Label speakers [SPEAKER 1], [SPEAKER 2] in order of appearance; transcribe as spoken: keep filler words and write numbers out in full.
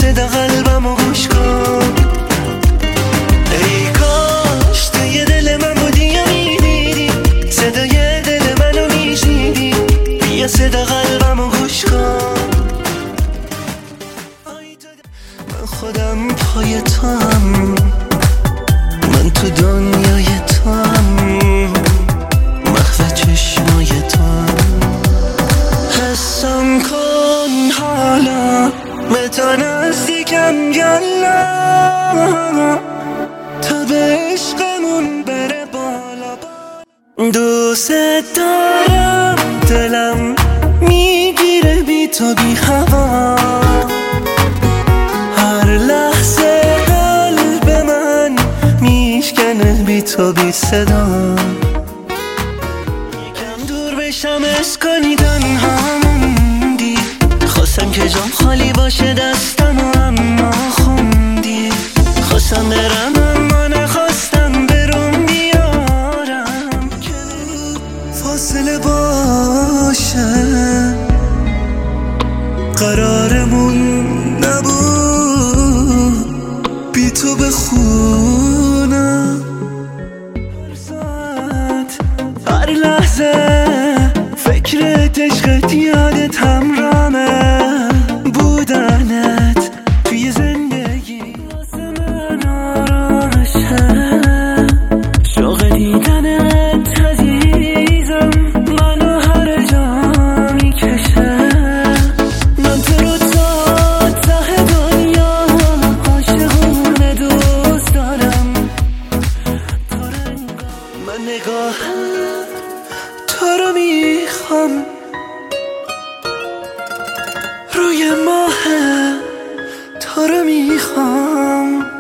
[SPEAKER 1] صدا قلبمو گوش کن. ای کاش توی دل من بودی یا میدیدی صدای دل منو میشنیدی. بیا صدا قلبمو گوش کن. من خودم پای توام، من تو دنیای توام، محو چشمای توام. حسم کن حالا به تو نزدیکم یالا، تا به عشقمون بره بالا. دوست دارم دلم میگیره بی تو بی هوا، هر لحظه قلب من میشکنه بی تو بی صدا. یکم دور بشم اس کنی تنها موندی، خواستم که جام خالی باشه دستم اما خوندی. خواستم برم اما نخواستم برم بیارم که فاصله باشه. قرارمون نبود بی تو بخونم. هر ساعت هر لحظه فکرت عشقت یادت همرامه. بودنت توی زندگی واسه من آرامشه. شوق دیدنت عزیزم منو هر جا میکشه. من تو رو تا ته دنیا عاشقونه دوست دارم. من نگاه تو رو میخوام، روی ماه تو رو میخوام.